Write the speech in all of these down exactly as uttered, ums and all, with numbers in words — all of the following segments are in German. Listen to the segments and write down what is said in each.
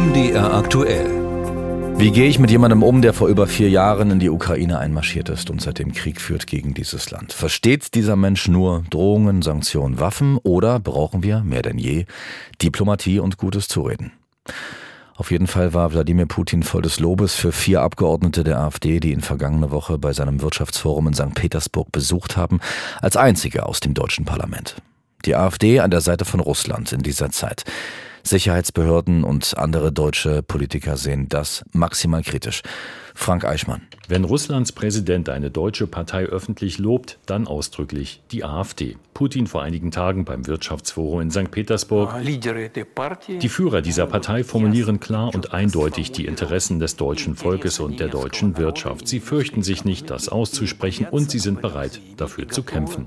M D R aktuell. Wie gehe ich mit jemandem um, der vor über vier Jahren in die Ukraine einmarschiert ist und seitdem Krieg führt gegen dieses Land? Versteht dieser Mensch nur Drohungen, Sanktionen, Waffen oder brauchen wir, mehr denn je, Diplomatie und gutes Zureden? Auf jeden Fall war Wladimir Putin voll des Lobes für vier Abgeordnete der AfD, die ihn vergangene Woche bei seinem Wirtschaftsforum in Sankt Petersburg besucht haben, als einzige aus dem deutschen Parlament. Die AfD an der Seite von Russland in dieser Zeit. Sicherheitsbehörden und andere deutsche Politiker sehen das maximal kritisch. Frank Eichmann. Wenn Russlands Präsident eine deutsche Partei öffentlich lobt, dann ausdrücklich die AfD. Putin vor einigen Tagen beim Wirtschaftsforum in Sankt Petersburg. Die Führer dieser Partei formulieren klar und eindeutig die Interessen des deutschen Volkes und der deutschen Wirtschaft. Sie fürchten sich nicht, das auszusprechen, und sie sind bereit, dafür zu kämpfen.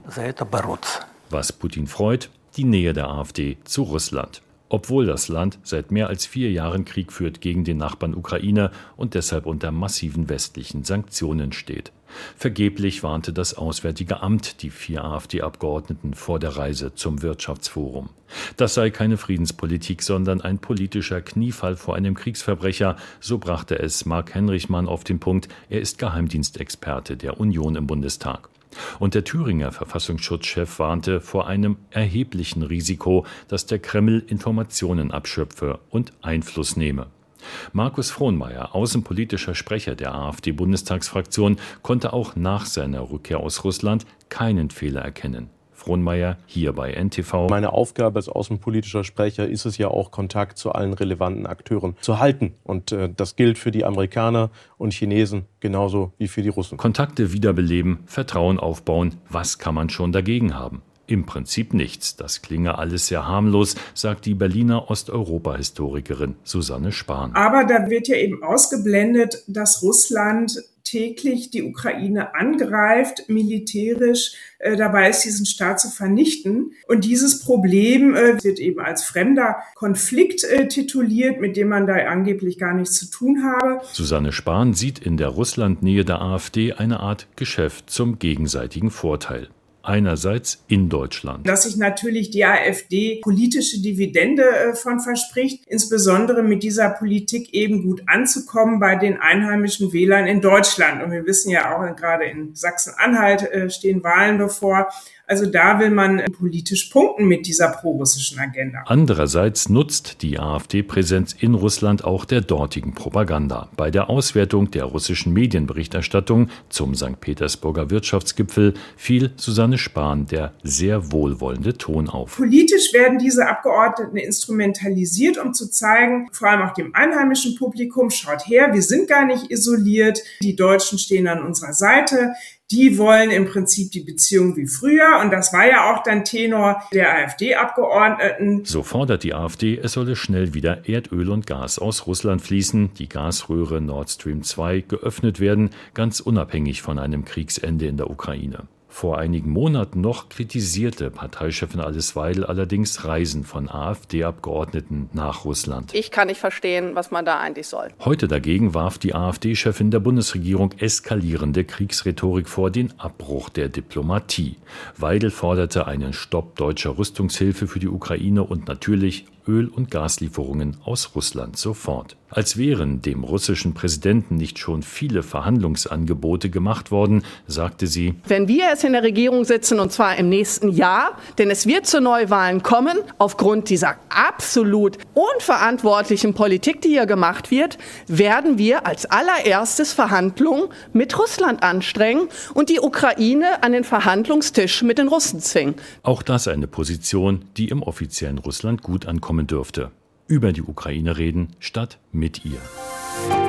Was Putin freut, die Nähe der AfD zu Russland. Obwohl das Land seit mehr als vier Jahren Krieg führt gegen den Nachbarn Ukraine und deshalb unter massiven westlichen Sanktionen steht. Vergeblich warnte das Auswärtige Amt die vier AfD-Abgeordneten vor der Reise zum Wirtschaftsforum. Das sei keine Friedenspolitik, sondern ein politischer Kniefall vor einem Kriegsverbrecher, so brachte es Marc Henrichmann auf den Punkt. Er ist Geheimdienstexperte der Union im Bundestag. Und der Thüringer Verfassungsschutzchef warnte vor einem erheblichen Risiko, dass der Kreml Informationen abschöpfe und Einfluss nehme. Markus Frohnmayer, außenpolitischer Sprecher der AfD-Bundestagsfraktion, konnte auch nach seiner Rückkehr aus Russland keinen Fehler erkennen. Frohnmayer hier bei N T V. Meine Aufgabe als außenpolitischer Sprecher ist es ja auch, Kontakt zu allen relevanten Akteuren zu halten. Und äh, das gilt für die Amerikaner und Chinesen genauso wie für die Russen. Kontakte wiederbeleben, Vertrauen aufbauen, was kann man schon dagegen haben? Im Prinzip nichts. Das klinge alles sehr harmlos, sagt die Berliner Osteuropa-Historikerin Susanne Spahn. Aber da wird ja eben ausgeblendet, dass Russland täglich die Ukraine angreift, militärisch äh, dabei ist, diesen Staat zu vernichten. Und dieses Problem äh, wird eben als fremder Konflikt äh, tituliert, mit dem man da angeblich gar nichts zu tun habe. Susanne Spahn sieht in der Russlandnähe der AfD eine Art Geschäft zum gegenseitigen Vorteil. Einerseits in Deutschland. Dass sich natürlich die AfD politische Dividende äh, von verspricht, insbesondere mit dieser Politik eben gut anzukommen bei den einheimischen Wählern in Deutschland. Und wir wissen ja auch, gerade in Sachsen-Anhalt äh, stehen Wahlen bevor. Also da will man politisch punkten mit dieser prorussischen Agenda. Andererseits nutzt die AfD-Präsenz in Russland auch der dortigen Propaganda. Bei der Auswertung der russischen Medienberichterstattung zum Sankt Petersburger Wirtschaftsgipfel fiel Susanne Spahn der sehr wohlwollende Ton auf. Politisch werden diese Abgeordneten instrumentalisiert, um zu zeigen, vor allem auch dem einheimischen Publikum, schaut her, wir sind gar nicht isoliert, die Deutschen stehen an unserer Seite. Die wollen im Prinzip die Beziehung wie früher. Und das war ja auch dann Tenor der AfD-Abgeordneten. So fordert die AfD, es solle schnell wieder Erdöl und Gas aus Russland fließen, die Gasröhre Nord Stream zwei geöffnet werden, ganz unabhängig von einem Kriegsende in der Ukraine. Vor einigen Monaten noch kritisierte Parteichefin Alice Weidel allerdings Reisen von AfD-Abgeordneten nach Russland. Ich kann nicht verstehen, was man da eigentlich soll. Heute dagegen warf die AfD-Chefin der Bundesregierung eskalierende Kriegsrhetorik vor, den Abbruch der Diplomatie. Weidel forderte einen Stopp deutscher Rüstungshilfe für die Ukraine und natürlich Öl- und Gaslieferungen aus Russland sofort. Als wären dem russischen Präsidenten nicht schon viele Verhandlungsangebote gemacht worden, sagte sie: Wenn wir es in der Regierung sitzen, und zwar im nächsten Jahr, denn es wird zu Neuwahlen kommen, aufgrund dieser absolut unverantwortlichen Politik, die hier gemacht wird, werden wir als allererstes Verhandlungen mit Russland anstrengen und die Ukraine an den Verhandlungstisch mit den Russen zwingen. Auch das eine Position, die im offiziellen Russland gut ankommt dürfte. Über die Ukraine reden statt mit ihr.